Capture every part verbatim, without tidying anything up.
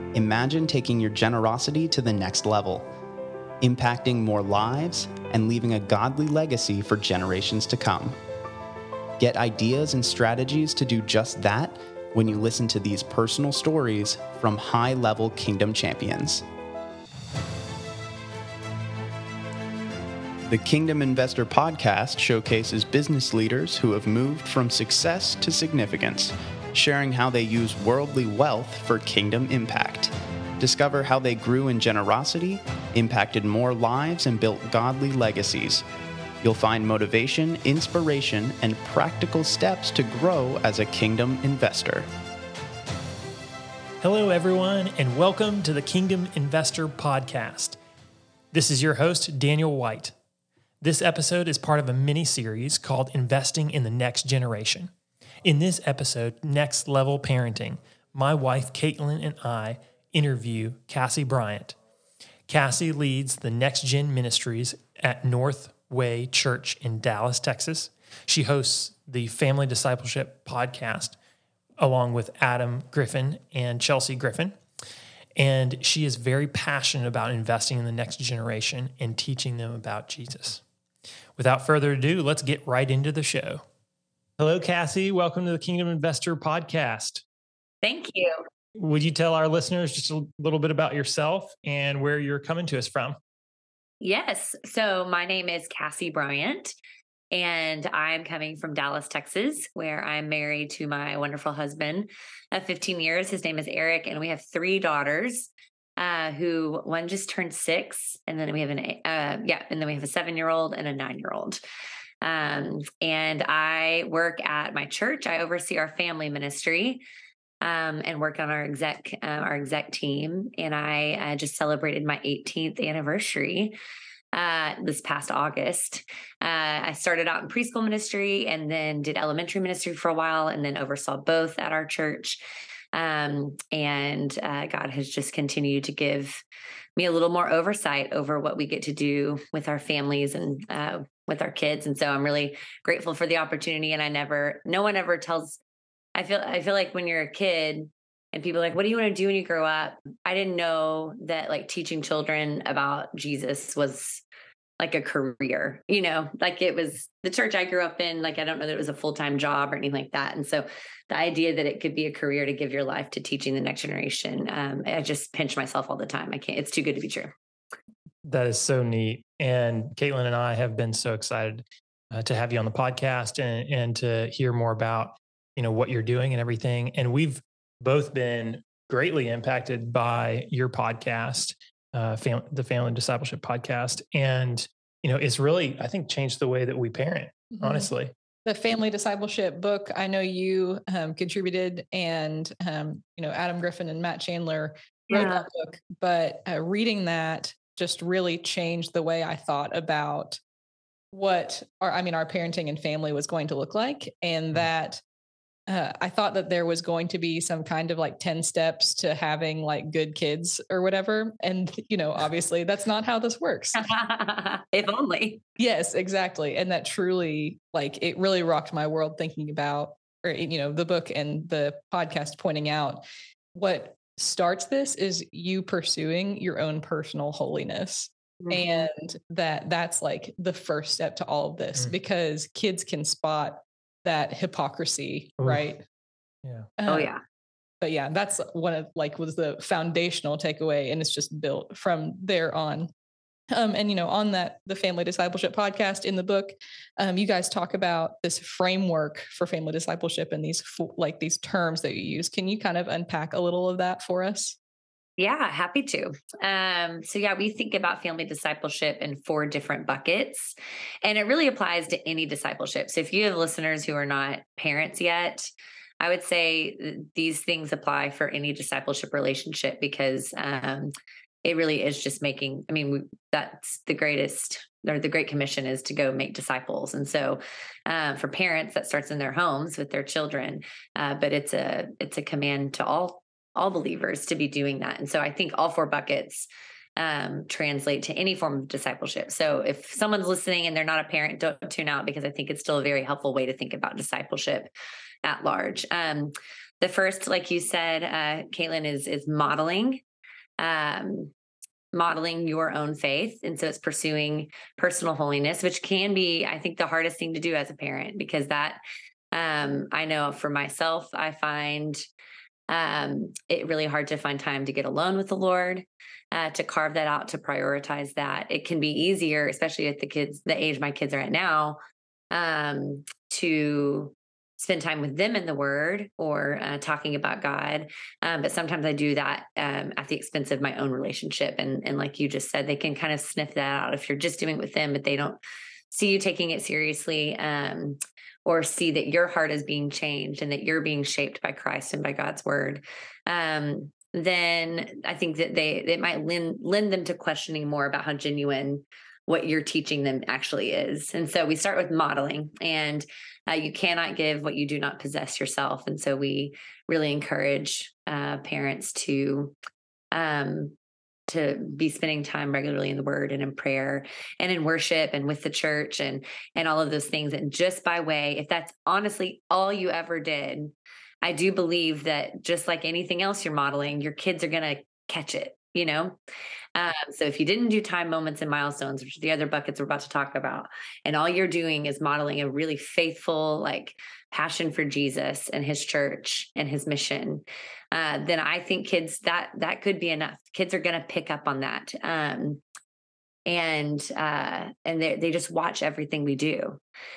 Imagine taking your generosity to the next level, impacting more lives and leaving a godly legacy for generations to come. Get ideas and strategies to do just that when you listen to these personal stories from high-level kingdom champions. The Kingdom Investor Podcast showcases business leaders who have moved from success to significance, sharing how they use worldly wealth for kingdom impact. Discover how they grew in generosity, impacted more lives, and built godly legacies. You'll find motivation, inspiration, and practical steps to grow as a kingdom investor. Hello, everyone, and welcome to the Kingdom Investor Podcast. This is your host, Daniel White. This episode is part of a mini-series called Investing in the Next Generation. In this episode, Next Level Parenting, my wife, Caitlin, and I interview Cassie Bryant. Cassie leads the Next Gen Ministries at Northway Church in Dallas, Texas. She hosts the Family Discipleship Podcast along with Adam Griffin and Chelsea Griffin. And she is very passionate about investing in the next generation and teaching them about Jesus. Without further ado, let's get right into the show. Hello, Cassie. Welcome to the Kingdom Investor Podcast. Thank you. Would you tell our listeners just a little bit about yourself and where you're coming to us from? Yes. So my name is Cassie Bryant, and I'm coming from Dallas, Texas, where I'm married to my wonderful husband of fifteen years. His name is Eric, and we have three daughters. Uh, who one just turned six, and then we have an uh, yeah, and then we have a seven-year-old and a nine-year-old. Um, and I work at my church. I oversee our family ministry, um, and work on our exec uh, our exec team. And I uh, just celebrated my eighteenth anniversary uh, this past August. Uh, I started out in preschool ministry, and then did elementary ministry for a while, and then oversaw both at our church. Um, and, uh, God has just continued to give me a little more oversight over what we get to do with our families and, uh, with our kids. And so I'm really grateful for the opportunity. And I never, no one ever tells, I feel, I feel like when you're a kid and people are like, what do you want to do when you grow up? I didn't know that like teaching children about Jesus was like a career, you know, like it was the church I grew up in. Like, I don't know that it was a full-time job or anything like that. And so the idea that it could be a career to give your life to teaching the next generation, um, I just pinch myself all the time. I can't, it's too good to be true. That is so neat. And Caitlin and I have been so excited uh, to have you on the podcast and, and to hear more about, you know, what you're doing and everything. And we've both been greatly impacted by your podcast, uh, fam- the Family Discipleship Podcast. And, you know, it's really, I think, changed the way that we parent, mm-hmm. honestly. The Family Discipleship book, I know you um, contributed, and, um, you know, Adam Griffin and Matt Chandler wrote Yeah. that book, but uh, reading that just really changed the way I thought about what our, I mean, our parenting and family was going to look like. And mm-hmm. that uh, I thought that there was going to be some kind of like ten steps to having like good kids or whatever. And, you know, obviously that's not how this works. If only. Yes, exactly. And that truly, like, it really rocked my world thinking about, or, you know, the book and the podcast pointing out what starts this is you pursuing your own personal holiness. Mm-hmm. And that that's like the first step to all of this, mm-hmm. because kids can spot that hypocrisy, Ooh. Right? Yeah. Um, oh yeah. But yeah, that's one of like was the foundational takeaway, and it's just built from there on. Um, and, you know, on that, the Family Discipleship Podcast in the book, um, you guys talk about this framework for family discipleship and these like these terms that you use. Can you kind of unpack a little of that for us? Yeah, happy to. Um, so yeah, we think about family discipleship in four different buckets, and it really applies to any discipleship. So if you have listeners who are not parents yet, I would say these things apply for any discipleship relationship, because um, it really is just making, I mean, we, that's the greatest, or the Great Commission is to go make disciples. And so uh, for parents, that starts in their homes with their children, uh, but it's a, it's a command to all, all believers to be doing that. And so I think all four buckets um, translate to any form of discipleship. So if someone's listening and they're not a parent, don't tune out, because I think it's still a very helpful way to think about discipleship at large. Um, the first, like you said, uh, Caitlin, is is modeling, um, modeling your own faith. And so it's pursuing personal holiness, which can be, I think, the hardest thing to do as a parent, because that, um, I know for myself, I find um, it really hard to find time to get alone with the Lord, uh, to carve that out, to prioritize that. It can be easier, especially at the kids, the age my kids are at now, um, to spend time with them in the Word or uh, talking about God. Um, but sometimes I do that um, at the expense of my own relationship. And, and like you just said, they can kind of sniff that out if you're just doing it with them, but they don't see you taking it seriously, um, or see that your heart is being changed and that you're being shaped by Christ and by God's Word. Um, then I think that they, it might lend, lend them to questioning more about how genuine what you're teaching them actually is. And so we start with modeling, and uh, you cannot give what you do not possess yourself. And so we really encourage uh, parents to, um, to be spending time regularly in the Word and in prayer and in worship and with the church and, and all of those things. And just by way, if that's honestly all you ever did, I do believe that just like anything else you're modeling, your kids are going to catch it, you know? Um, so if you didn't do time, moments, and milestones, which are the other buckets we're about to talk about, and all you're doing is modeling a really faithful, like, passion for Jesus and his church and his mission, uh, then I think kids, that, that could be enough. Kids are going to pick up on that. Um, and, uh, and they, they just watch everything we do.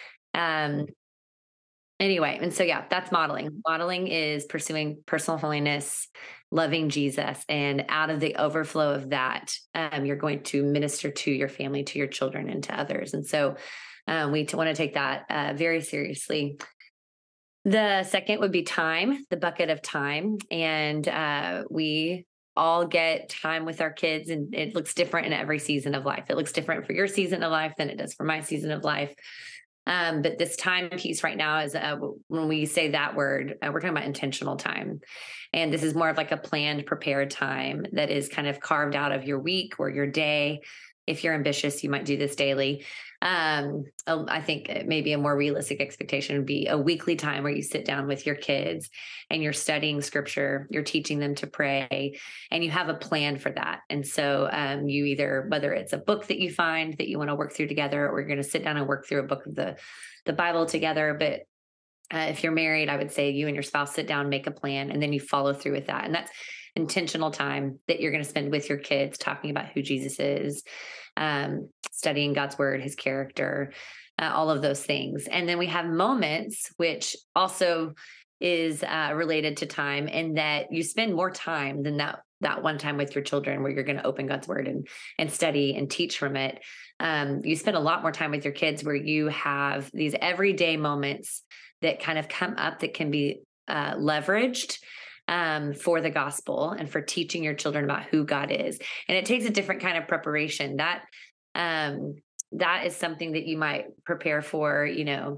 Um, Anyway, and so, yeah, that's modeling. Modeling is pursuing personal holiness, loving Jesus, and out of the overflow of that, um, you're going to minister to your family, to your children, and to others. And so um, we t- want to take that uh, very seriously. The second would be time, the bucket of time. And uh, we all get time with our kids, and it looks different in every season of life. It looks different for your season of life than it does for my season of life. Um, but this time piece right now is uh, when we say that word, uh, we're talking about intentional time. And this is more of like a planned, prepared time that is kind of carved out of your week or your day. If you're ambitious, you might do this daily. Um, I think maybe a more realistic expectation would be a weekly time where you sit down with your kids and you're studying scripture, you're teaching them to pray, and you have a plan for that. And so um, you either, whether it's a book that you find that you want to work through together, or you're going to sit down and work through a book of the, the Bible together. But uh, if you're married, I would say you and your spouse sit down, make a plan, and then you follow through with that. And that's intentional time that you're going to spend with your kids, talking about who Jesus is, um, studying God's Word, his character, uh, all of those things. And then we have moments, which also is uh, related to time, in that you spend more time than that, that one time with your children where you're going to open God's Word and, and study and teach from it. Um, you spend a lot more time with your kids where you have these everyday moments that kind of come up that can be uh, leveraged um, for the gospel and for teaching your children about who God is. And it takes a different kind of preparation. That, um, that is something that you might prepare for, you know,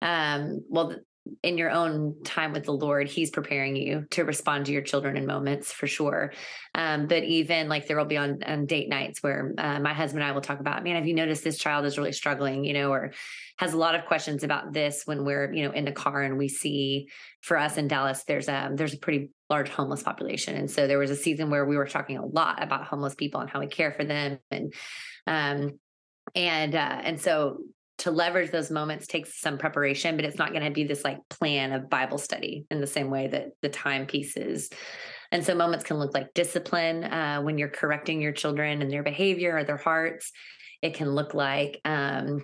um, well, in your own time with the Lord, he's preparing you to respond to your children in moments, for sure. Um, but even like there will be on, on date nights where uh, my husband and I will talk about, man, have you noticed this child is really struggling, you know, or has a lot of questions about this when we're, you know, in the car and we see, for us in Dallas, there's a, there's a pretty large homeless population. And so there was a season where we were talking a lot about homeless people and how we care for them. And, um, and, uh, and so to leverage those moments takes some preparation, but it's not going to be this like plan of Bible study in the same way that the time piece is. And so moments can look like discipline uh, when you're correcting your children and their behavior or their hearts. It can look like um,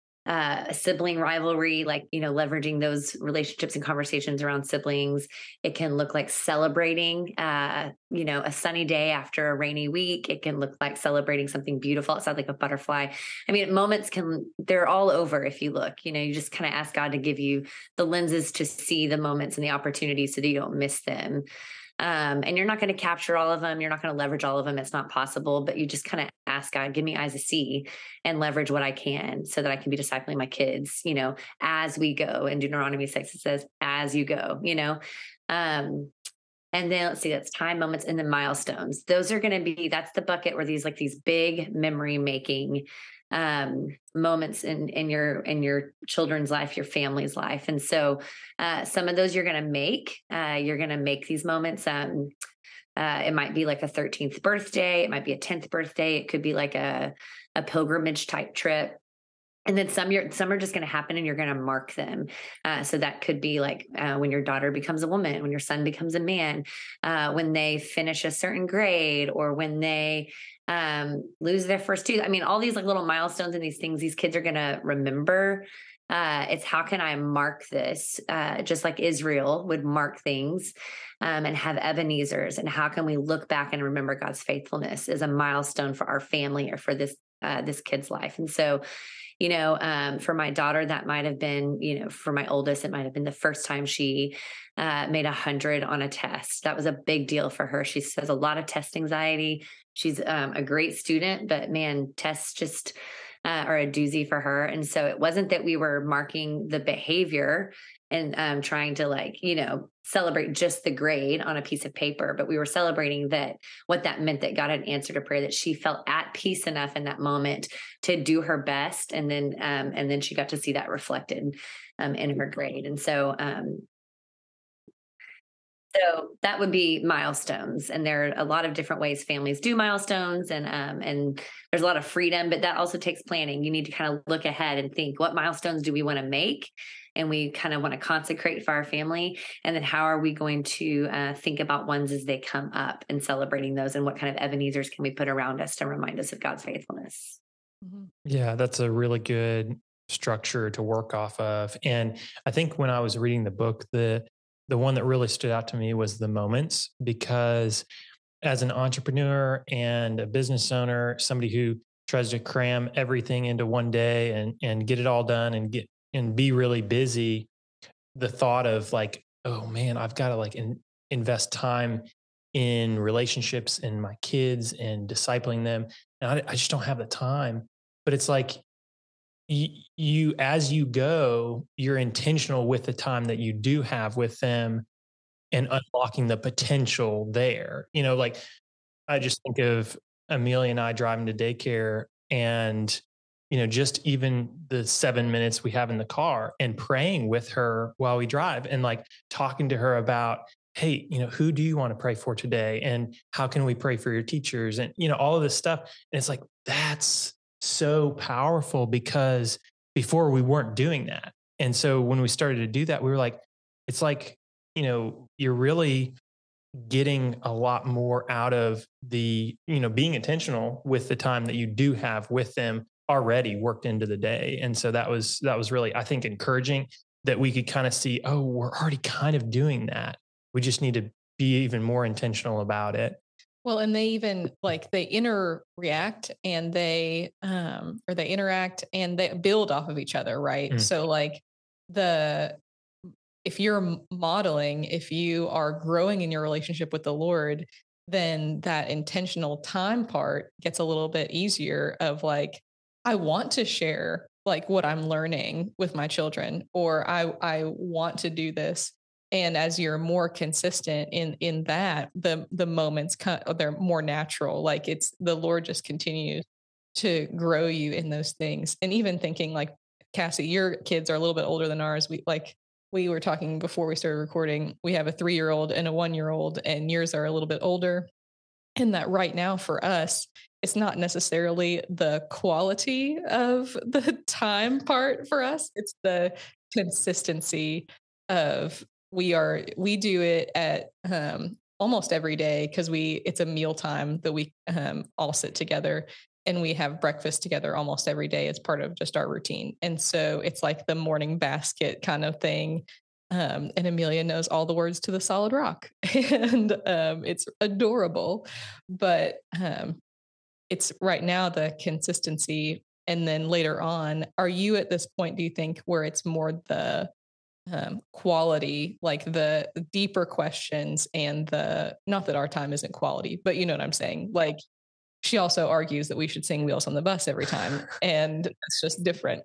uh, a sibling rivalry, like, you know, leveraging those relationships and conversations around siblings. It can look like celebrating, uh, you know, a sunny day after a rainy week. It can look like celebrating something beautiful. It sounds like a butterfly. I mean, moments can, they're all over if you look, you know, you just kind of ask God to give you the lenses to see the moments and the opportunities so that you don't miss them. Um, and you're not going to capture all of them. You're not going to leverage all of them. It's not possible, but you just kind of ask God, give me eyes to see and leverage what I can so that I can be discipling my kids, you know, as we go. In Deuteronomy six, it says, as you go, you know, um, and then let's see, that's time, moments, and then milestones. Those are going to be, that's the bucket where these, like these big memory making um, moments in, in your, in your children's life, your family's life. And so, uh, some of those you're going to make, uh, you're going to make these moments. Um, uh, it might be like a thirteenth birthday. It might be a tenth birthday. It could be like a, a pilgrimage type trip. And then some you're, some are just going to happen and you're going to mark them. Uh, so that could be like uh, when your daughter becomes a woman, when your son becomes a man, uh, when they finish a certain grade, or when they um, lose their first tooth. I mean, all these like little milestones and these things these kids are going to remember. Uh, it's how can I mark this? Uh, just like Israel would mark things um, and have Ebenezer's. And how can we look back and remember God's faithfulness as a milestone for our family or for this uh, this kid's life? And so, you know, um, for my daughter, that might have been, you know, for my oldest, it might have been the first time she uh, made a hundred on a test. That was a big deal for her. She has a lot of test anxiety. She's um, a great student, but man, tests just uh, are a doozy for her. And so it wasn't that we were marking the behavior and um, trying to like, you know, celebrate just the grade on a piece of paper, but we were celebrating that what that meant, that God had answered a prayer, that she felt at peace enough in that moment to do her best. And then, um, and then she got to see that reflected um, in her grade. And so, um, so that would be milestones. And there are a lot of different ways families do milestones, and, um, and there's a lot of freedom, but that also takes planning. You need to kind of look ahead and think, what milestones do we want to make? And we kind of want to consecrate for our family. And then how are we going to uh, think about ones as they come up and celebrating those? And what kind of Ebenezer's can we put around us to remind us of God's faithfulness? Yeah, that's a really good structure to work off of. And I think when I was reading the book, the the one that really stood out to me was the moments, because as an entrepreneur and a business owner, somebody who tries to cram everything into one day and and get it all done and get and be really busy, the thought of like, oh man, I've got to like in, invest time in relationships and my kids and discipling them. And I, I just don't have the time. But it's like you, you, as you go, you're intentional with the time that you do have with them and unlocking the potential there. You know, like I just think of Amelia and I driving to daycare, and you know, just even the seven minutes we have in the car and praying with her while we drive and like talking to her about, hey, you know, who do you want to pray for today? And how can we pray for your teachers? And, you know, all of this stuff. And it's like, that's so powerful, because before we weren't doing that. And so when we started to do that, we were like, it's like, you know, you're really getting a lot more out of the, you know, being intentional with the time that you do have with them already worked into the day. And so that was, that was really, I think, encouraging that we could kind of see, oh, we're already kind of doing that. We just need to be even more intentional about it. Well, and they even like they interact and they, um, or they interact and they build off of each other. Right. Mm. So like the, if you're modeling, if you are growing in your relationship with the Lord, then that intentional time part gets a little bit easier of like, I want to share like what I'm learning with my children, or I, I want to do this. And as you're more consistent in, in that, the, the moments, they're more natural. Like it's the Lord just continues to grow you in those things. And even thinking like, Cassie, your kids are a little bit older than ours. We like, we were talking before we started recording, we have a three-year-old and a one-year-old, and yours are a little bit older. And that right now for us, it's not necessarily the quality of the time part for us. It's the consistency of we are, we do it at um, almost every day, because we, it's a meal time that we um, all sit together. And we have breakfast together almost every day as part of just our routine. And so it's like the morning basket kind of thing. Um, and Amelia knows all the words to the Solid Rock, and um, it's adorable. But um, it's right now the consistency. And then later on, are you at this point, do you think, where it's more the um, quality, like the deeper questions and the, not that our time isn't quality, but you know what I'm saying? Like, she also argues that we should sing Wheels on the Bus every time. And it's just different.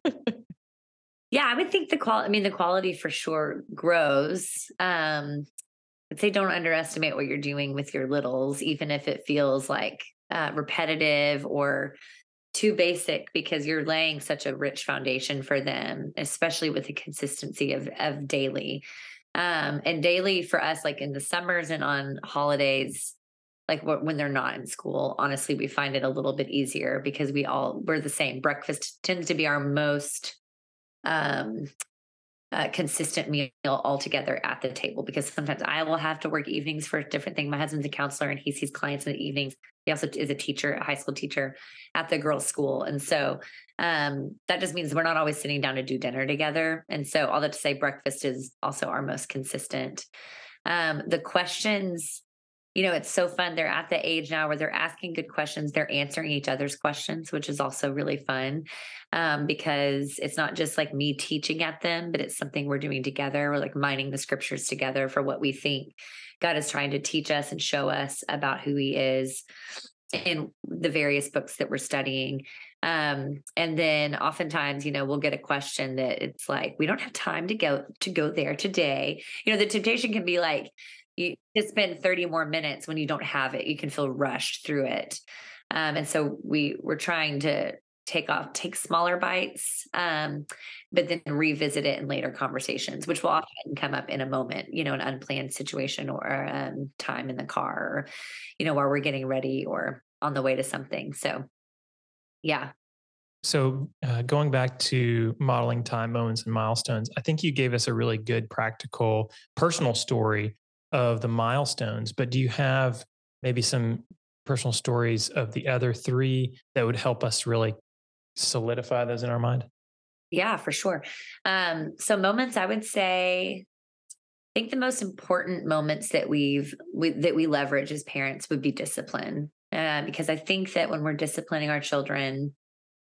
Yeah, I would think the quality, I mean, the quality for sure grows. Um, I'd say don't underestimate what you're doing with your littles, even if it feels like uh, repetitive or too basic because you're laying such a rich foundation for them, especially with the consistency of, of daily. Um, and daily for us, like in the summers and on holidays, like when they're not in school, honestly, we find it a little bit easier because we all, we're the same. Breakfast tends to be our most um, uh, consistent meal all together at the table, because sometimes I will have to work evenings for a different thing. My husband's a counselor and he sees clients in the evenings. He also is a teacher, a high school teacher at the girls' school. And so um, that just means we're not always sitting down to do dinner together. And so all that to say, breakfast is also our most consistent. Um, the questions, you know, it's so fun. They're at the age now where they're asking good questions. They're answering each other's questions, which is also really fun um, because it's not just like me teaching at them, but it's something we're doing together. We're like mining the scriptures together for what we think God is trying to teach us and show us about who he is in the various books that we're studying. Um, and then oftentimes, you know, we'll get a question that it's like, we don't have time to go to go there today. You know, the temptation can be like, you just spend thirty more minutes when you don't have it. You can feel rushed through it. Um, and so we we're trying to take off, take smaller bites, um, but then revisit it in later conversations, which will often come up in a moment, you know, an unplanned situation or um, time in the car, or, you know, while we're getting ready or on the way to something. So, yeah. So uh, going back to modeling time, moments, and milestones, I think you gave us a really good practical personal story of the milestones, but do you have maybe some personal stories of the other three that would help us really solidify those in our mind? Yeah, for sure. Um, so moments, I would say, I think the most important moments that we've, we, that we leverage as parents would be discipline. Uh, because I think that when we're disciplining our children,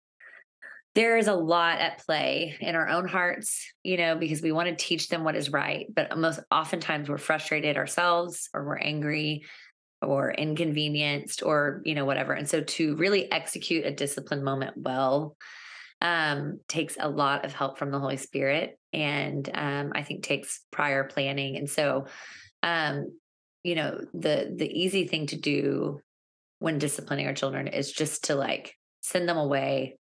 there is a lot at play in our own hearts, you know, because we want to teach them what is right. But most oftentimes we're frustrated ourselves, or we're angry or inconvenienced, or, you know, whatever. And so to really execute a discipline moment well um, takes a lot of help from the Holy Spirit. And um, I think takes prior planning. And so, um, you know, the, the easy thing to do when disciplining our children is just to like send them away.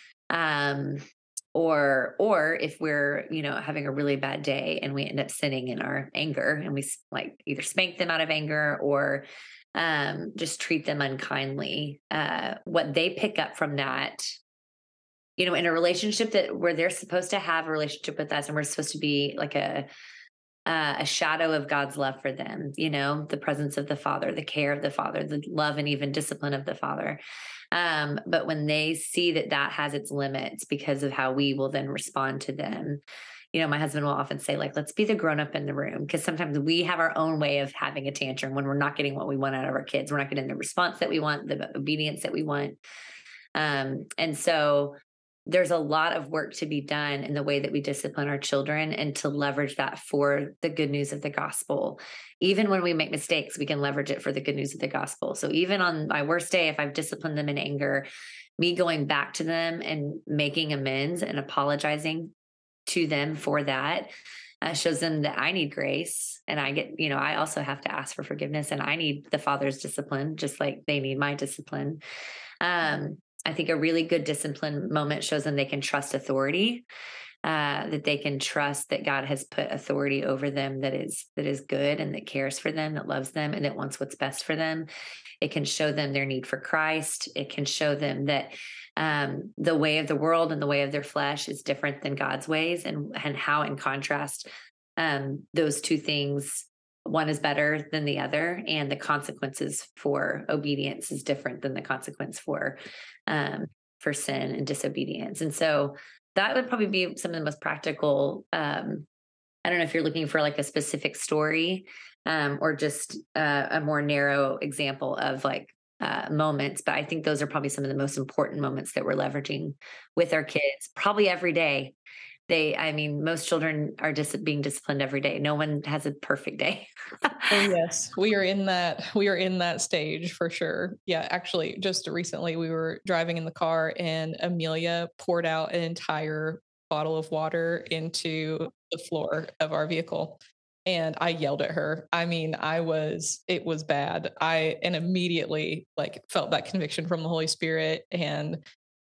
Um, or, or if we're, you know, having a really bad day and we end up sinning in our anger, and we like either spank them out of anger or, um, just treat them unkindly, uh, what they pick up from that, you know, in a relationship that where they're supposed to have a relationship with us and we're supposed to be like a, uh, a shadow of God's love for them, you know, the presence of the Father, the care of the Father, the love and even discipline of the Father. Um, but when they see that that has its limits because of how we will then respond to them, you know, my husband will often say, like, let's be the grown up in the room. Because sometimes we have our own way of having a tantrum when we're not getting what we want out of our kids. We're not getting the response that we want, the obedience that we want. Um, and so there's a lot of work to be done in the way that we discipline our children, and to leverage that for the good news of the gospel. Even when we make mistakes, we can leverage it for the good news of the gospel. So even on my worst day, if I've disciplined them in anger, me going back to them and making amends and apologizing to them for that uh, shows them that I need grace, and I get, you know, I also have to ask for forgiveness, and I need the Father's discipline, just like they need my discipline. Um, I think a really good discipline moment shows them they can trust authority, uh, that they can trust that God has put authority over them that is, that is good and that cares for them, that loves them, and that wants what's best for them. It can show them their need for Christ. It can show them that um, the way of the world and the way of their flesh is different than God's ways, and, and how in contrast um, those two things, one is better than the other, and the consequences for obedience is different than the consequence for um, for sin and disobedience. And so that would probably be some of the most practical. Um, I don't know if you're looking for like a specific story um, or just uh, a more narrow example of like uh, moments, but I think those are probably some of the most important moments that we're leveraging with our kids, probably every day. They, I mean, most children are just being disciplined every day. No one has a perfect day. Oh, yes, we are in that. We are in that stage for sure. Yeah, actually, just recently we were driving in the car and Amelia poured out an entire bottle of water into the floor of our vehicle. And I yelled at her. I mean, I was, it was bad. I, and immediately like felt that conviction from the Holy Spirit and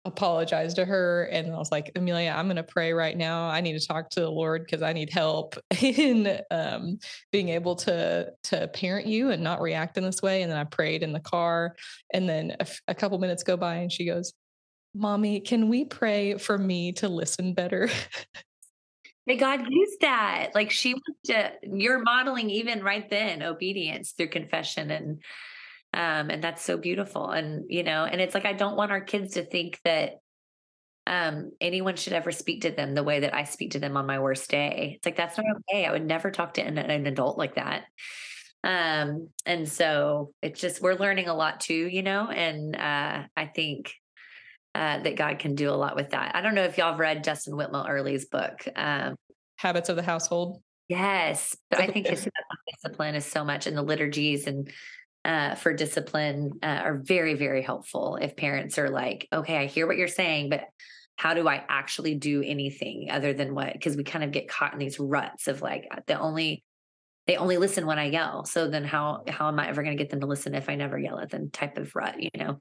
apologize to her. And I was like, Amelia, I'm going to pray right now. I need to talk to the Lord because I need help in um, being able to, to parent you and not react in this way. And then I prayed in the car. And then a, a couple minutes go by and she goes, Mommy, can we pray for me to listen better? May God use that. Like she wants to, you're modeling even right then obedience through confession, and um, and that's so beautiful. And you know, and it's like I don't want our kids to think that um, anyone should ever speak to them the way that I speak to them on my worst day. It's like that's not okay. I would never talk to an, an adult like that. Um, and so it's just we're learning a lot too, you know, and uh, I think. Uh, that God can do a lot with that. I don't know if y'all have read Justin Whitmore Early's book. Um, Habits of the Household. Yes. But I think his discipline is so much, and the liturgies and uh, for discipline uh, are very, very helpful if parents are like, okay, I hear what you're saying, but how do I actually do anything other than what, because we kind of get caught in these ruts of like, the only, they only listen when I yell. So then how, how am I ever going to get them to listen if I never yell at them type of rut, you know?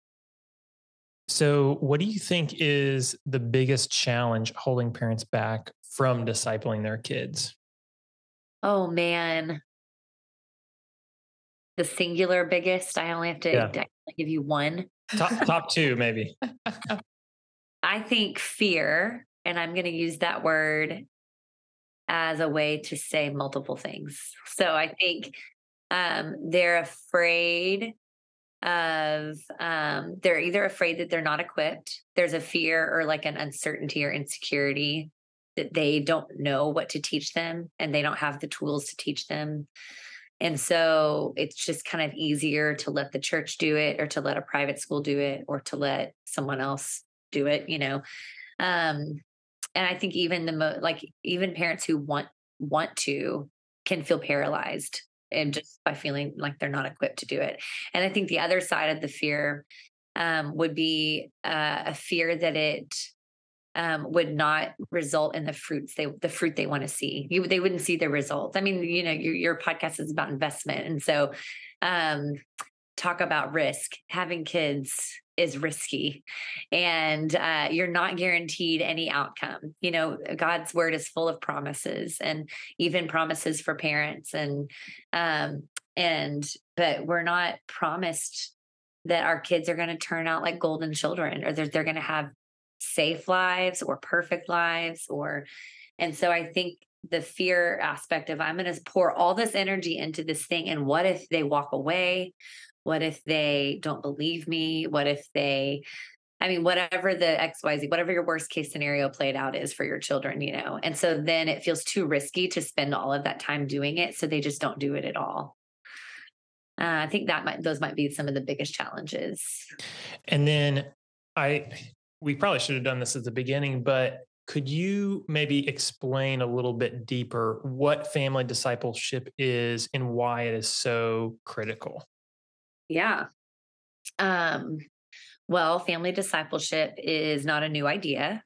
So what do you think is the biggest challenge holding parents back from discipling their kids? Oh man. The singular biggest, I only have to Yeah. give you one. Top, top two, maybe. I think fear, and I'm going to use that word as a way to say multiple things. So I think um, they're afraid of um they're either afraid that they're not equipped. There's a fear or like an uncertainty or insecurity that they don't know what to teach them and they don't have the tools to teach them. And so it's just kind of easier to let the church do it, or to let a private school do it, or to let someone else do it, you know. Um and I think even the mo- like even parents who want want to can feel paralyzed, and just by feeling like they're not equipped to do it. And I think the other side of the fear um, would be uh, a fear that it um, would not result in the fruits they, the fruit they want to see. You, they wouldn't see the results. I mean, you know, your, your podcast is about investment. And so um, talk about risk. Having kids is risky, and uh, you're not guaranteed any outcome. You know, God's word is full of promises, and even promises for parents. And, um, and, but we're not promised that our kids are going to turn out like golden children, or they're, they're going to have safe lives or perfect lives, or, and so I think the fear aspect of I'm going to pour all this energy into this thing, and what if they walk away? What if they don't believe me? What if they, I mean, whatever the X Y Z, whatever your worst case scenario played out is for your children, you know? And so then it feels too risky to spend all of that time doing it. So they just don't do it at all. Uh, I think that might, those might be some of the biggest challenges. And then I, we probably should have done this at the beginning, but could you maybe explain a little bit deeper what family discipleship is and why it is so critical? Yeah. Um, well, family discipleship is not a new idea.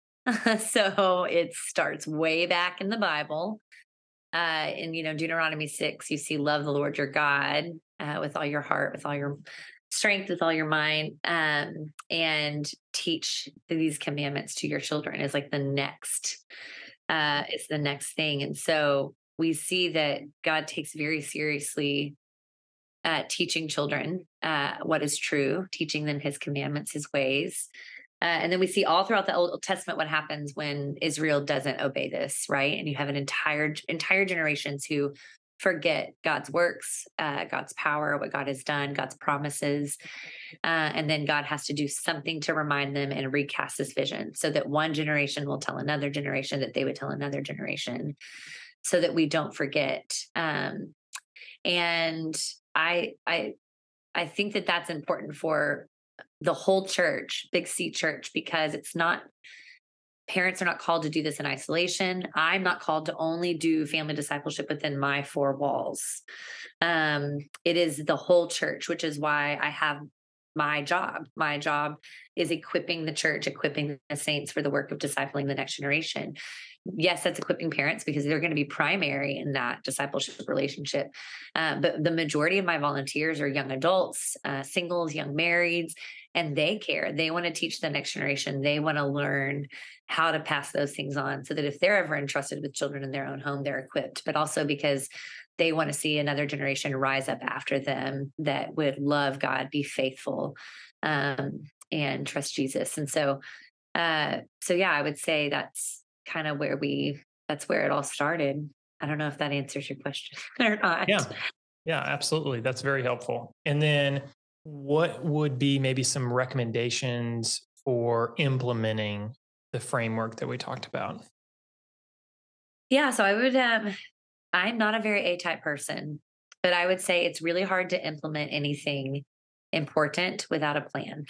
So it starts way back in the Bible. Uh, in, you know, Deuteronomy six, you see, love the Lord your God uh, with all your heart, with all your strength, with all your mind, um, and teach these commandments to your children is like the next, uh, it's the next thing. And so we see that God takes very seriously Uh, teaching children uh, what is true, teaching them his commandments, his ways. Uh, and then we see all throughout the Old Testament what happens when Israel doesn't obey this, right? And you have an entire entire generations who forget God's works, uh, God's power, what God has done, God's promises. Uh, and then God has to do something to remind them and recast this vision so that one generation will tell another generation that they would tell another generation, so that we don't forget. Um, and I, I, I think that that's important for the whole church, Big C Church, because it's not, parents are not called to do this in isolation. I'm not called to only do family discipleship within my four walls. Um, it is the whole church, which is why I have my job. My job is equipping the church, equipping the saints for the work of discipling the next generation. yes, that's equipping parents because they're going to be primary in that discipleship relationship. Uh, but the majority of my volunteers are young adults, uh, singles, young marrieds, and they care. They want to teach the next generation. They want to learn how to pass those things on so that if they're ever entrusted with children in their own home, they're equipped, but also because they want to see another generation rise up after them that would love God, be faithful, um, and trust Jesus. And so, uh, so yeah, I would say that's kind of where we, that's where it all started. I don't know if that answers your question or not. Yeah. Yeah, absolutely. That's very helpful. And then what would be maybe some recommendations for implementing the framework that we talked about? Yeah. So I would, um, I'm not a very A-type person, but I would say it's really hard to implement anything important without a plan.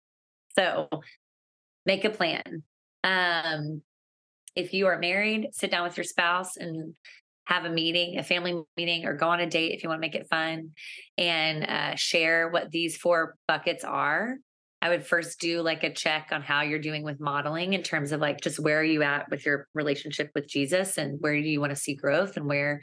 So make a plan. Um, if you are married, sit down with your spouse and have a meeting, a family meeting, or go on a date if you want to make it fun, and uh, share what these four buckets are. I would first do like a check on how you're doing with modeling in terms of like, just where are you at with your relationship with Jesus, and where do you want to see growth, and where,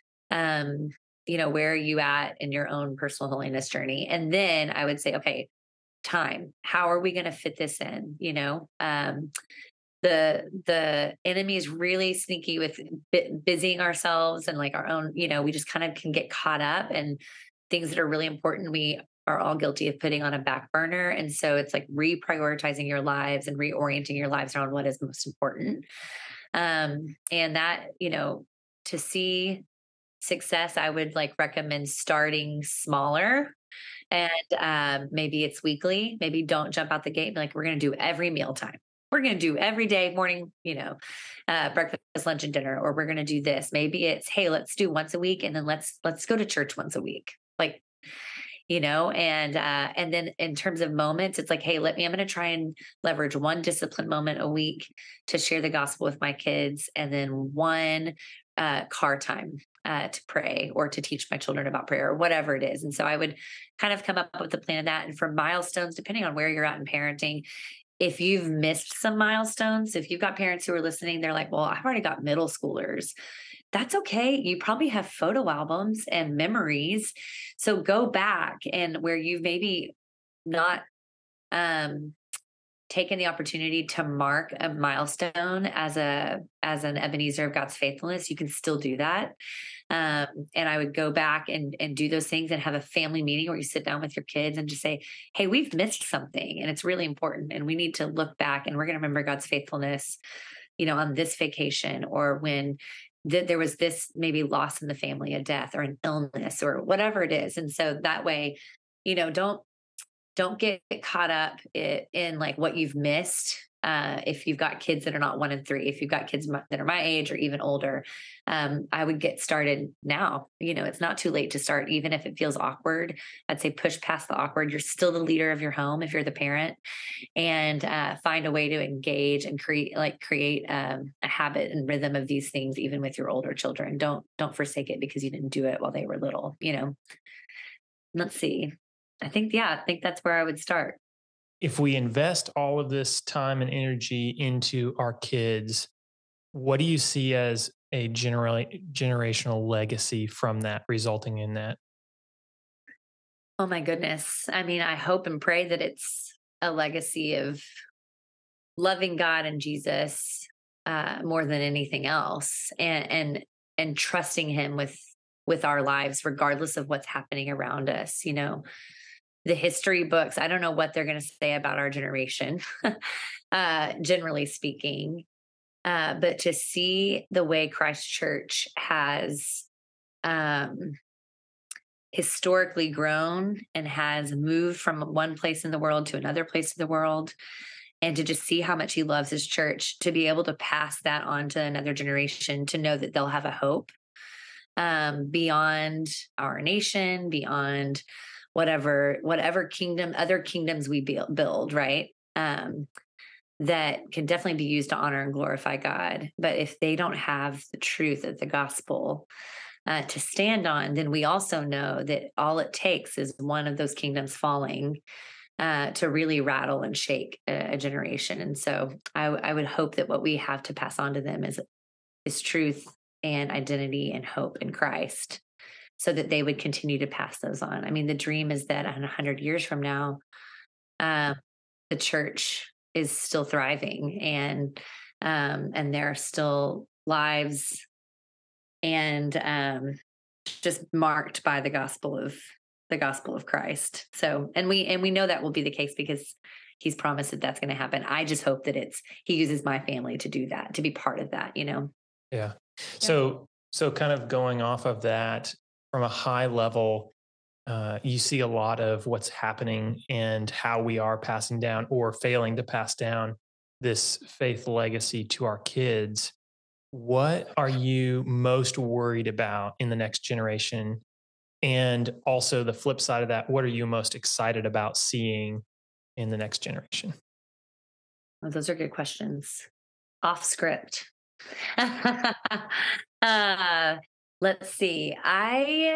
um, you know, where are you at in your own personal holiness journey? And then I would say, okay, time, how are we going to fit this in? You know, um, the the enemy is really sneaky with b- busying ourselves and like our own, you know, we just kind of can get caught up in things that are really important. We are all guilty of putting on a back burner. And so it's like reprioritizing your lives and reorienting your lives around what is most important. Um, and that, you know, to see success, I would like recommend starting smaller. And um, maybe it's weekly. Maybe don't jump out the gate and be like, we're going to do every mealtime. We're going to do every day, morning, you know, uh, breakfast, lunch, and dinner, or we're going to do this. Maybe it's, hey, let's do once a week, and then let's let's go to church once a week, like, you know. And uh, and then in terms of moments, it's like, hey, let me. I'm going to try and leverage one discipline moment a week to share the gospel with my kids, and then one uh, car time uh, to pray or to teach my children about prayer or whatever it is. And so I would kind of come up with a plan of that, and for milestones, depending on where you're at in parenting. If you've missed some milestones, if you've got parents who are listening, they're like, well, I've already got middle schoolers. That's okay. You probably have photo albums and memories. So go back, and where you've maybe not um, taken the opportunity to mark a milestone as a as an Ebenezer of God's faithfulness, you can still do that. Um, and I would go back and, and do those things and have a family meeting where you sit down with your kids and just say, hey, we've missed something and it's really important. And we need to look back, and we're going to remember God's faithfulness, you know, on this vacation, or when th- there was this maybe loss in the family, a death or an illness or whatever it is. And so that way, you know, don't, don't get caught up in, in like what you've missed. Uh, if you've got kids that are not one and three, if you've got kids that are my age or even older, um, I would get started now. You know, it's not too late to start, even if it feels awkward. I'd say push past the awkward. You're still the leader of your home if you're the parent, and uh, find a way to engage and create, like create um, a habit and rhythm of these things, even with your older children. Don't don't forsake it because you didn't do it while they were little. You know. Let's see. I think yeah, I think that's where I would start. If we invest all of this time and energy into our kids, what do you see as a general, generational legacy from that, resulting in that? Oh my goodness. I mean, I hope and pray that it's a legacy of loving God and Jesus uh, more than anything else, and and and trusting Him with with our lives, regardless of what's happening around us. You know, the history books, I don't know what they're going to say about our generation, uh, generally speaking. Uh, but to see the way Christ Church has um, historically grown and has moved from one place in the world to another place in the world, and to just see how much He loves His church, to be able to pass that on to another generation, to know that they'll have a hope um, beyond our nation, beyond whatever, whatever kingdom, other kingdoms we build, right? Um, that can definitely be used to honor and glorify God. But if they don't have the truth of the gospel uh, to stand on, then we also know that all it takes is one of those kingdoms falling uh, to really rattle and shake a, a generation. And so I, I would hope that what we have to pass on to them is is truth and identity and hope in Christ, so that they would continue to pass those on. I mean, the dream is that in a hundred years from now, um, the church is still thriving, and um, and there are still lives and um, just marked by the gospel of the gospel of Christ. So, and we and we know that will be the case because He's promised that that's going to happen. I just hope that it's He uses my family to do that, to be part of that. You know. Yeah. So, so kind of going off of that from a high level, uh, you see a lot of what's happening and how we are passing down or failing to pass down this faith legacy to our kids. What are you most worried about in the next generation? And also the flip side of that, what are you most excited about seeing in the next generation? Well, those are good questions. Off script. uh, let's see. I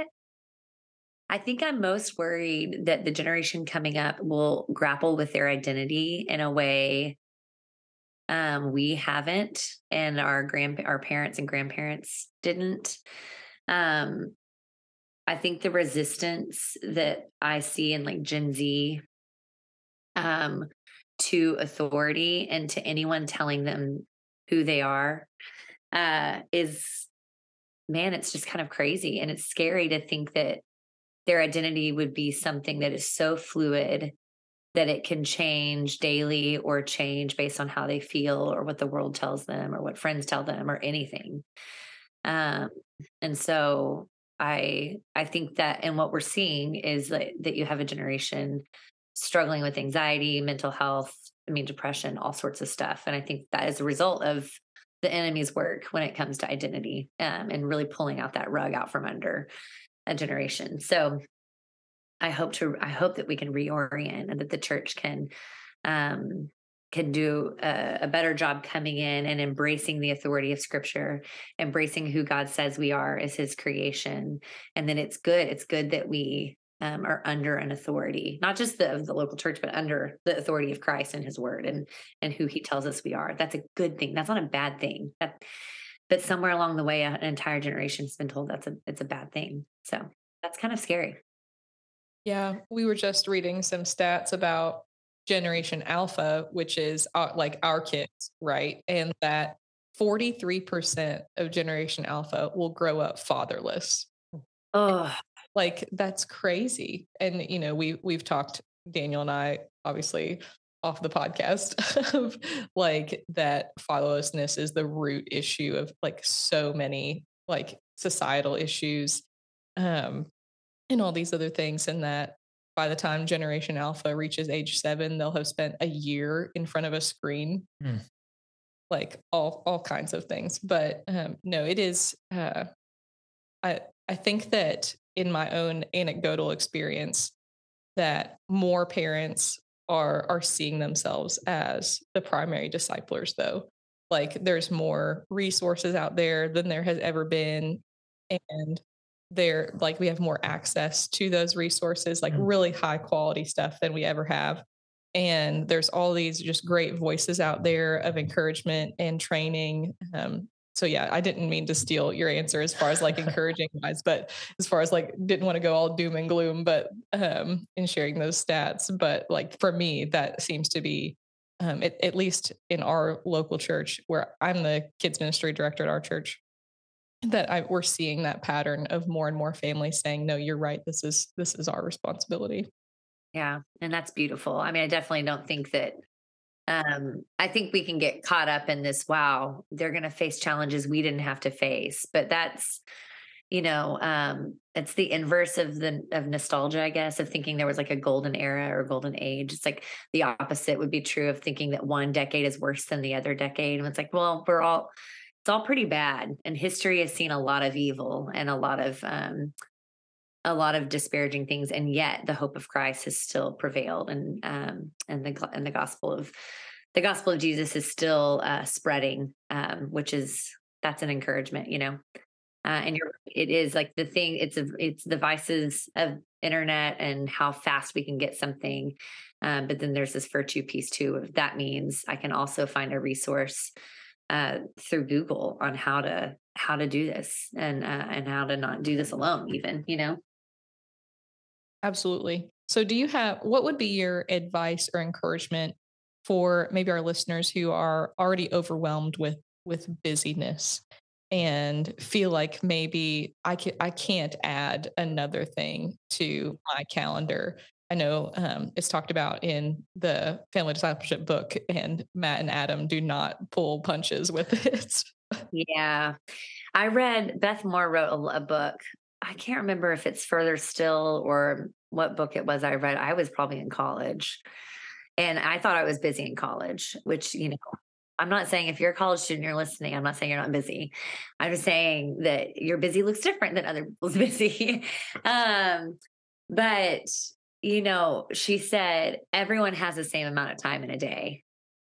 I think I'm most worried that the generation coming up will grapple with their identity in a way um, we haven't, and our grand our parents and grandparents didn't. Um, I think the resistance that I see in like Gen Z um, to authority and to anyone telling them who they are uh, is, man, it's just kind of crazy. And it's scary to think that their identity would be something that is so fluid that it can change daily or change based on how they feel or what the world tells them or what friends tell them or anything. Um, and so I, I think that, and what we're seeing is that, that you have a generation struggling with anxiety, mental health, I mean, depression, all sorts of stuff. And I think that is a result of the enemy's work when it comes to identity um, and really pulling out that rug out from under a generation. So I hope to, I hope that we can reorient and that the church can, um, can do a, a better job coming in and embracing the authority of Scripture, embracing who God says we are as His creation. And then it's good. It's good that we um, are under an authority, not just the, of the local church, but under the authority of Christ and His Word and and who He tells us we are. That's a good thing. That's not a bad thing. That, but somewhere along the way, an entire generation has been told that's a it's a bad thing. So that's kind of scary. Yeah, we were just reading some stats about Generation Alpha, which is uh, like our kids, right? And that forty-three percent of Generation Alpha will grow up fatherless. Oh, like that's crazy. And you know, we we've talked, Daniel and I, obviously off the podcast, of like that fatherlessness is the root issue of like so many like societal issues. Um, and all these other things, and that by the time Generation Alpha reaches age seven, they'll have spent a year in front of a screen, mm. like all all kinds of things. But um, no, it is. Uh, I I think that in my own anecdotal experience, that more parents are are seeing themselves as the primary disciplers. Though, like there's more resources out there than there has ever been, and there like we have more access to those resources, like really high quality stuff than we ever have. And there's all these just great voices out there of encouragement and training. Um, so yeah, I didn't mean to steal your answer as far as like encouraging wise, but as far as like didn't want to go all doom and gloom, but um, in sharing those stats. But like for me, that seems to be um, at, at least in our local church, where I'm the kids ministry director at our church, that I, we're seeing that pattern of more and more families saying, no, you're right. This is, this is our responsibility. Yeah. And that's beautiful. I mean, I definitely don't think that, um, I think we can get caught up in this. Wow, they're going to face challenges we didn't have to face, but that's, you know, um, it's the inverse of the, of nostalgia, I guess, of thinking there was like a golden era or golden age. It's like the opposite would be true of thinking that one decade is worse than the other decade. And it's like, well, we're all, it's all pretty bad. And history has seen a lot of evil and a lot of, um, a lot of disparaging things. And yet the hope of Christ has still prevailed. And, um, and the, and the gospel of the gospel of Jesus is still, uh, spreading, um, which is, that's an encouragement, you know? Uh, and you're, it is like the thing, it's a, it's the vices of internet and how fast we can get something. Um, but then there's this virtue piece too. That means I can also find a resource uh, through Google on how to how to do this and uh, and how to not do this alone, even, you know. Absolutely. So do you have, what would be your advice or encouragement for maybe our listeners who are already overwhelmed with with busyness and feel like maybe I can I can't add another thing to my calendar? I know um, it's talked about in the Family Discipleship book, and Matt and Adam do not pull punches with it. Yeah. I read, Beth Moore wrote a, a book. I can't remember if it's Further Still or what book it was I read. I was probably in college, and I thought I was busy in college, which, you know, I'm not saying if you're a college student, you're listening, I'm not saying you're not busy. I'm just saying that your busy looks different than other people's busy. um, but, you know, she said, everyone has the same amount of time in a day.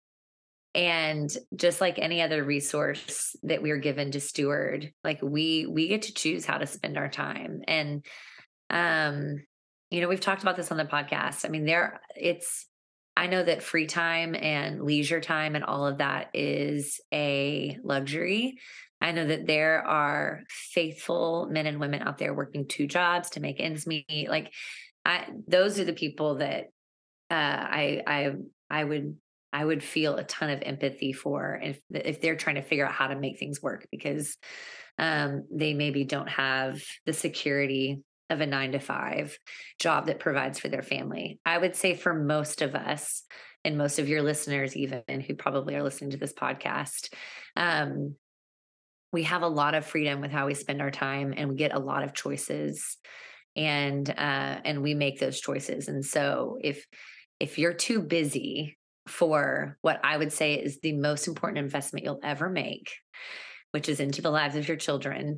And just like any other resource that we're given to steward, like we, we get to choose how to spend our time. And, um, you know, we've talked about this on the podcast. I mean, there it's, I know that free time and leisure time and all of that is a luxury. I know that there are faithful men and women out there working two jobs to make ends meet. Like, I, those are the people that uh, I, I, I would, I would feel a ton of empathy for if if they're trying to figure out how to make things work, because um, they maybe don't have the security of a nine to five job that provides for their family. I would say for most of us, and most of your listeners, even who probably are listening to this podcast, um, we have a lot of freedom with how we spend our time, and we get a lot of choices, and uh, and we make those choices. And so if if you're too busy for what I would say is the most important investment you'll ever make, which is into the lives of your children,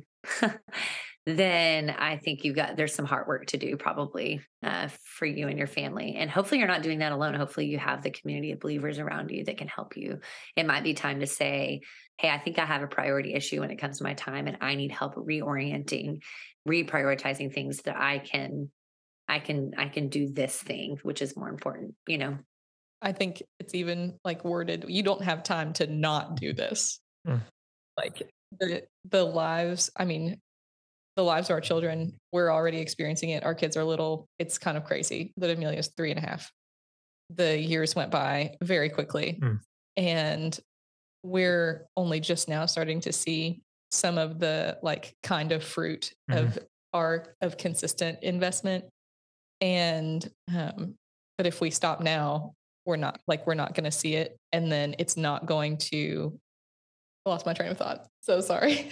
then I think you've got, there's some hard work to do probably uh, for you and your family. And hopefully you're not doing that alone. Hopefully you have the community of believers around you that can help you. It might be time to say, hey, I think I have a priority issue when it comes to my time, and I need help reorienting, reprioritizing things that I can, I can, I can do this thing, which is more important, you know? I think it's even like worded, you don't have time to not do this. Mm. Like the the lives, I mean, the lives of our children, we're already experiencing it. Our kids are little. It's kind of crazy that Amelia's three and a half. The years went by very quickly. Mm. And we're only just now starting to see some of the like kind of fruit mm. of our of consistent investment. And um, but if we stop now, we're not like, we're not going to see it. And then it's not going to, I lost my train of thought. So sorry.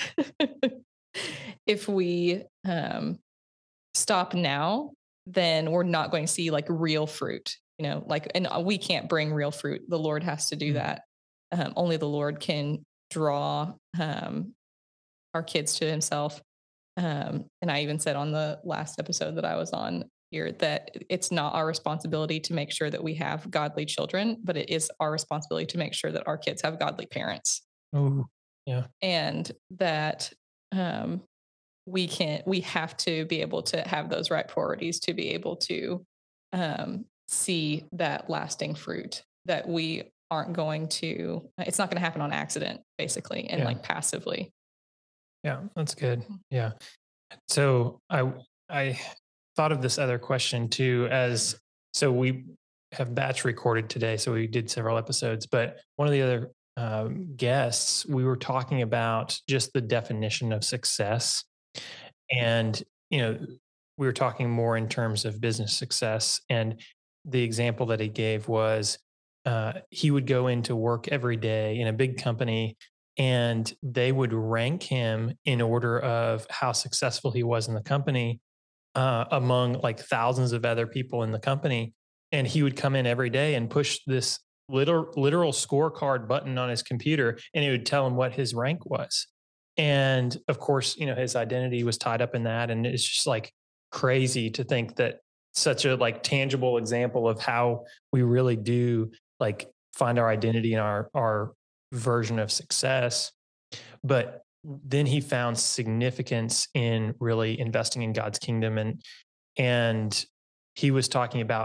If we um, stop now, then we're not going to see like real fruit, you know, like, and we can't bring real fruit. The Lord has to do mm-hmm. that. Um, only the Lord can draw um, our kids to himself. Um, and I even said on the last episode that I was on here that it's not our responsibility to make sure that we have godly children, but it is our responsibility to make sure that our kids have godly parents. Oh, yeah. And that um, we can, we have to be able to have those right priorities to be able to um, see that lasting fruit, that we aren't going to, it's not going to happen on accident, basically, and yeah. like passively. Yeah, that's good. Yeah. So I, I thought of this other question too, as, so we have batch recorded today. So we did several episodes, but one of the other um, guests, we were talking about just the definition of success. And, you know, we were talking more in terms of business success. And the example that he gave was uh, he would go into work every day in a big company, and they would rank him in order of how successful he was in the company uh, among like thousands of other people in the company. And he would come in every day and push this literal, literal scorecard button on his computer, and it would tell him what his rank was. And of course, you know, his identity was tied up in that. And it's just like crazy to think that such a like tangible example of how we really do like find our identity in our, our version of success. But then he found significance in really investing in God's kingdom. And, and he was talking about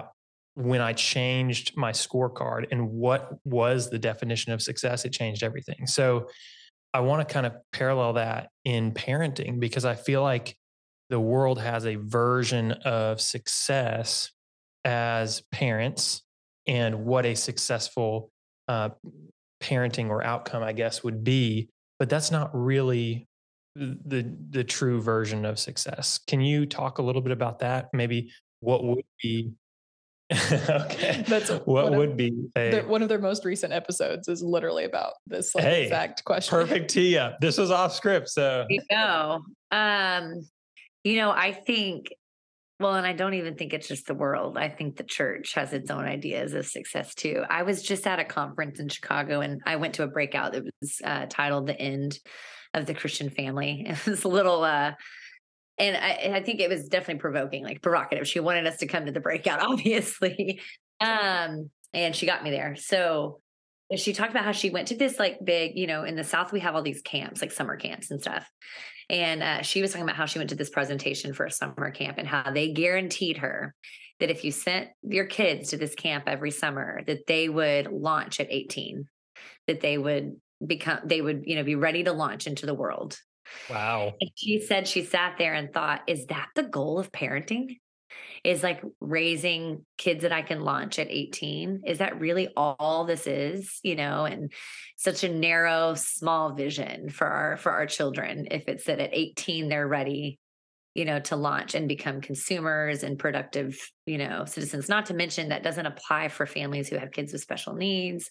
when I changed my scorecard and what was the definition of success, it changed everything. So I want to kind of parallel that in parenting, because I feel like the world has a version of success as parents and what a successful uh, parenting or outcome, I guess, would be. But that's not really the the true version of success. Can you talk a little bit about that? Maybe what would be okay. That's what would of, be a, the, one of their most recent episodes is literally about this like, hey, exact question. Perfect tee up. This was off script, so there you go. Um, you know, I think, well, and I don't even think it's just the world. I think the church has its own ideas of success too. I was just at a conference in Chicago, and I went to a breakout that was uh, titled "The End of the Christian Family." It was a little. Uh, And I, I think it was definitely provoking, like provocative. She wanted us to come to the breakout, obviously. Um, and she got me there. So she talked about how she went to this like big, you know, in the South, we have all these camps, like summer camps and stuff. And uh, she was talking about how she went to this presentation for a summer camp and how they guaranteed her that if you sent your kids to this camp every summer, that they would launch at eighteen, that they would become, they would, you know, be ready to launch into the world. Wow. And she said she sat there and thought, is that the goal of parenting? Is like raising kids that I can launch at eighteen? Is that really all this is? You know, and such a narrow, small vision for our for our children. If it's that at eighteen they're ready, you know, to launch and become consumers and productive, you know, citizens. Not to mention that doesn't apply for families who have kids with special needs.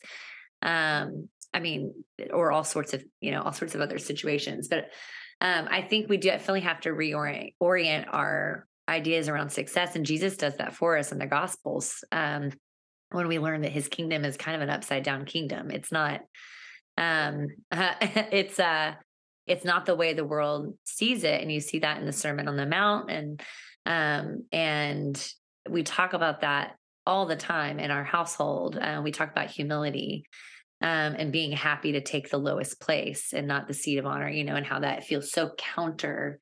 Um, I mean, or all sorts of, you know, all sorts of other situations. But um, I think we definitely have to reorient orient our ideas around success. And Jesus does that for us in the Gospels. Um, when we learn that his kingdom is kind of an upside down kingdom. It's not, um, uh, it's, uh, it's not the way the world sees it. And you see that in the Sermon on the Mount. And, um, and we talk about that all the time in our household. Uh, we talk about humility. Um, and being happy to take the lowest place and not the seat of honor, you know, and how that feels so counter,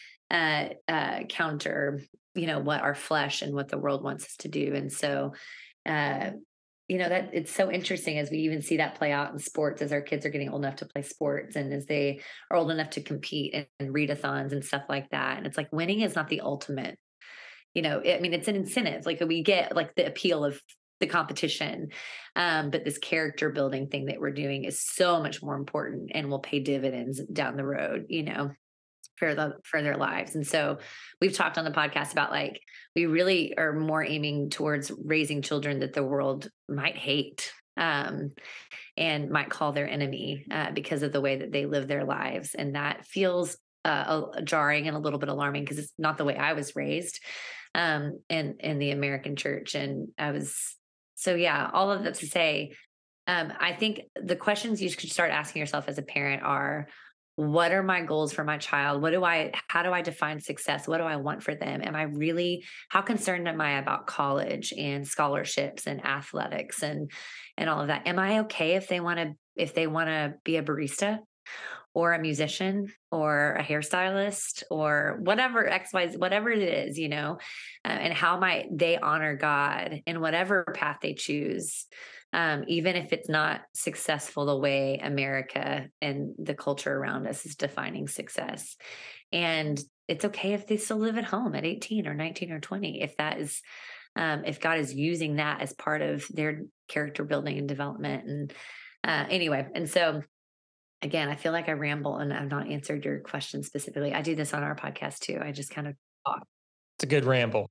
uh, uh, counter, you know, what our flesh and what the world wants us to do. And so, uh, you know, that it's so interesting as we even see that play out in sports as our kids are getting old enough to play sports and as they are old enough to compete in, in readathons and stuff like that. And it's like winning is not the ultimate, you know, I mean, it's an incentive. Like we get like the appeal of the competition. Um, but this character building thing that we're doing is so much more important and will pay dividends down the road, you know, for the, for their lives. And so we've talked on the podcast about like, we really are more aiming towards raising children that the world might hate, um, and might call their enemy, uh, because of the way that they live their lives. And that feels uh, a, jarring and a little bit alarming because it's not the way I was raised, um, in, in the American church. And I was, So yeah, all of that to say, um, I think the questions you should start asking yourself as a parent are, what are my goals for my child? What do I, how do I define success? What do I want for them? Am I really, how concerned am I about college and scholarships and athletics and, and all of that? Am I okay if they want to, if they want to be a barista or a musician or a hairstylist or whatever X, Y, Z, whatever it is, you know, uh, and how might they honor God in whatever path they choose, um, even if it's not successful the way America and the culture around us is defining success. And it's okay if they still live at home at eighteen or nineteen or twenty, if that is, um, if God is using that as part of their character building and development. And uh, anyway, and so again, I feel like I ramble and I've not answered your question specifically. I do this on our podcast too. I just kind of talk. It's a good ramble.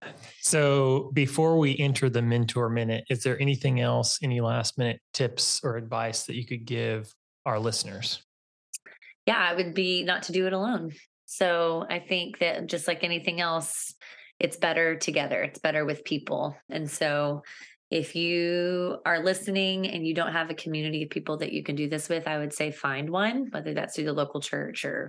So before we enter the mentor minute, is there anything else, any last minute tips or advice that you could give our listeners? Yeah, it would be not to do it alone. So I think that just like anything else, it's better together. It's better with people. And so if you are listening and you don't have a community of people that you can do this with, I would say find one, whether that's through the local church or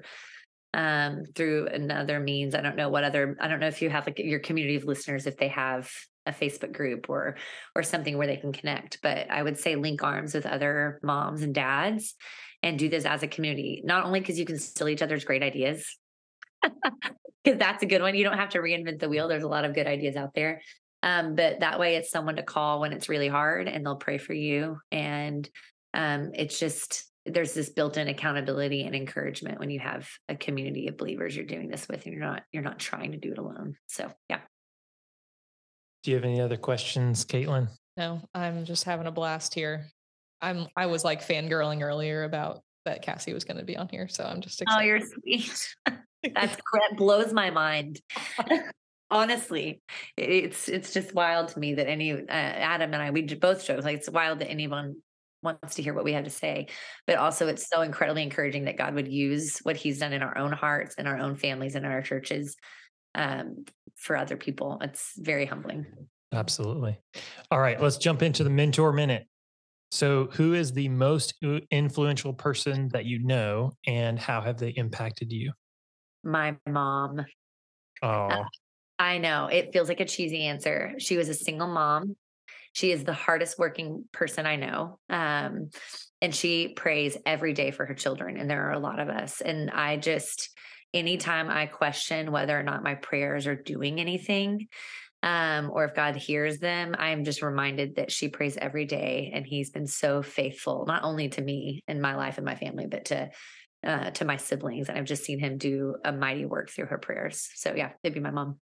um, through another means. I don't know what other, I don't know if you have like your community of listeners, if they have a Facebook group or, or something where they can connect, but I would say link arms with other moms and dads and do this as a community, not only because you can steal each other's great ideas, because that's a good one. You don't have to reinvent the wheel. There's a lot of good ideas out there. Um, but that way it's someone to call when it's really hard, and they'll pray for you. And um, it's just, there's this built-in accountability and encouragement when you have a community of believers you're doing this with, and you're not, you're not trying to do it alone. So yeah. Do you have any other questions, Caitlin? No, I'm just having a blast here. I'm, I was like fangirling earlier about that Cassie was going to be on here. So I'm just excited. Oh, you're sweet. That's, that blows my mind. Honestly, it's, it's just wild to me that any, uh, Adam and I, we both joke, like, it's wild that anyone wants to hear what we have to say, but also it's so incredibly encouraging that God would use what he's done in our own hearts and our own families and our churches um, for other people. It's very humbling. Absolutely. All right, let's jump into the mentor minute. So who is the most influential person that you know, and how have they impacted you? My mom. Oh, uh, I know it feels like a cheesy answer. She was a single mom. She is the hardest working person I know. Um, and she prays every day for her children. And there are a lot of us. And I just, anytime I question whether or not my prayers are doing anything, um, or if God hears them, I'm just reminded that she prays every day. And he's been so faithful, not only to me and my life and my family, but to, uh, to my siblings. And I've just seen him do a mighty work through her prayers. So yeah, it'd be my mom.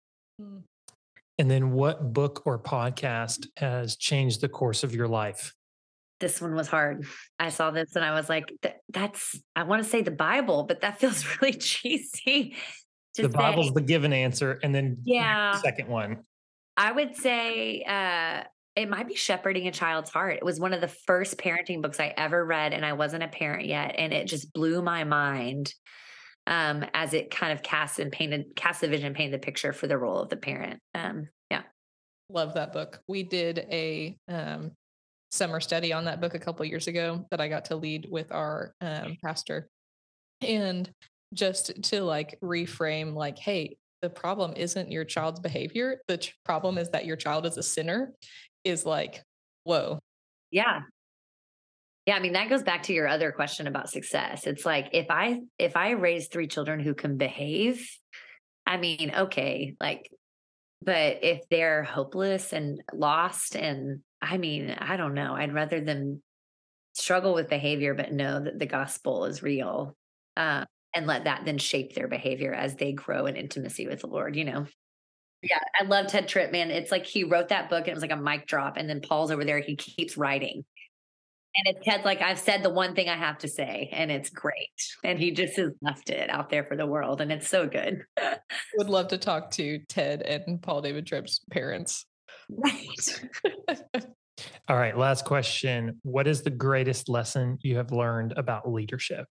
And then what book or podcast has changed the course of your life? This one was hard. I saw this and I was like, that's, I want to say the Bible, but that feels really cheesy. The Bible's the given answer. And then yeah, the second one. I would say uh, it might be Shepherding a Child's Heart. It was one of the first parenting books I ever read, and I wasn't a parent yet. And it just blew my mind um, as it kind of cast and painted, cast the vision, painted the picture for the role of the parent. Um, yeah. Love that book. We did a um, summer study on that book a couple years ago that I got to lead with our um, pastor. And just to like reframe, like, hey, the problem isn't your child's behavior. The ch- problem is that your child is a sinner, is like, whoa. Yeah. Yeah. I mean, that goes back to your other question about success. It's like, if I, if I raise three children who can behave, I mean, okay, like, but if they're hopeless and lost, and I mean, I don't know, I'd rather them struggle with behavior, but know that the gospel is real, uh, and let that then shape their behavior as they grow in intimacy with the Lord, you know? Yeah. I love Ted Tripp, man. It's like he wrote that book and it was like a mic drop. And then Paul's over there, he keeps writing. And it's Ted's like, I've said the one thing I have to say, and it's great. And he just has left it out there for the world. And it's so good. Would love to talk to Ted and Paul David Tripp's parents. Right. All right. Last question. What is the greatest lesson you have learned about leadership?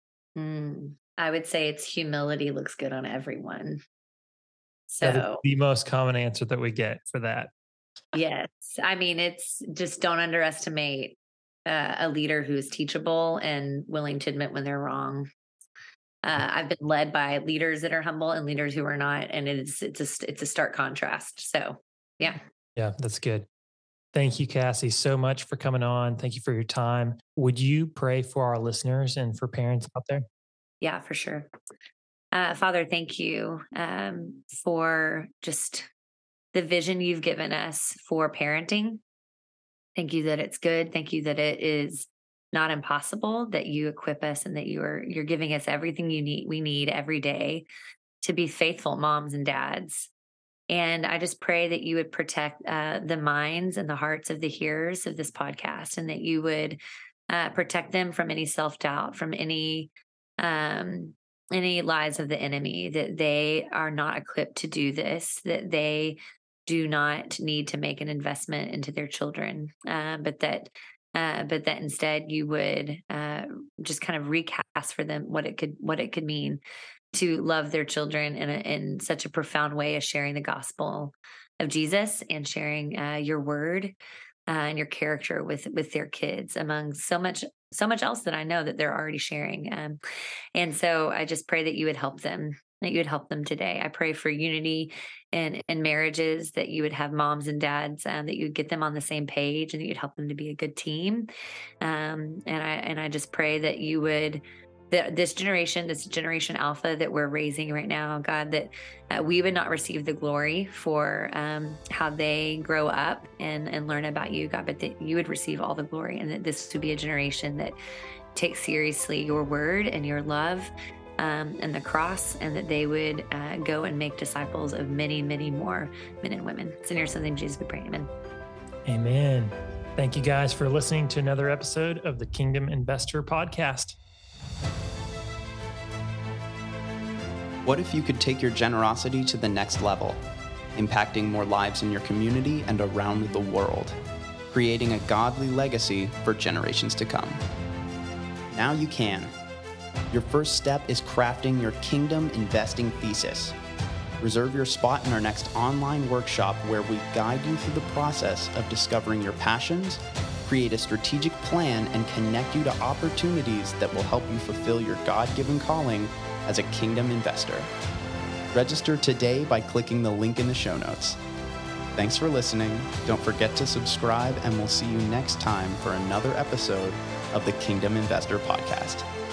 Mm, I would say it's humility looks good on everyone. That is So the most common answer that we get for that. yes, I mean, it's just don't underestimate uh, a leader who's teachable and willing to admit when they're wrong. Uh, I've been led by leaders that are humble and leaders who are not, and it's it's a it's a stark contrast. So yeah, Yeah, that's good. Thank you, Cassie, so much for coming on. Thank you for your time. Would you pray for our listeners and for parents out there? yeah, for sure. Uh, Father, thank you um, for just the vision you've given us for parenting. Thank you that it's good. Thank you that it is not impossible, that you equip us and that you are you're giving us everything you need we need every day to be faithful moms and dads. And I just pray that you would protect uh, the minds and the hearts of the hearers of this podcast, and that you would uh, protect them from any self-doubt, from any um, any lies of the enemy, that they are not equipped to do this, that they do not need to make an investment into their children, uh, but that uh, but that instead you would uh, just kind of recast for them what it could what it could mean to love their children in, a, in such a profound way as sharing the gospel of Jesus and sharing uh, your word uh, and your character with with their kids, among so much so much else that I know that they're already sharing. Um, and so I just pray that you would help them, that you would help them today. I pray for unity in, in marriages, that you would have moms and dads, um, that you would get them on the same page, and that you'd help them to be a good team. Um, and I and I just pray that you would that this generation, this generation Alpha that we're raising right now, God, that uh, we would not receive the glory for um, how they grow up and, and learn about you, God, but that you would receive all the glory, and that this would be a generation that takes seriously your word and your love um, and the cross, and that they would uh, go and make disciples of many, many more men and women. It's in your son's name, Jesus, we pray. Amen. Amen. Thank you guys for listening to another episode of the Kingdom Investor Podcast. What if you could take your generosity to the next level, impacting more lives in your community and around the world, creating a godly legacy for generations to come? Now you can. Your first step is crafting your kingdom investing thesis. Reserve your spot in our next online workshop where we guide you through the process of discovering your passions, create a strategic plan, and connect you to opportunities that will help you fulfill your God-given calling as a kingdom investor. Register today by clicking the link in the show notes. Thanks for listening. Don't forget to subscribe, and we'll see you next time for another episode of the Kingdom Investor Podcast.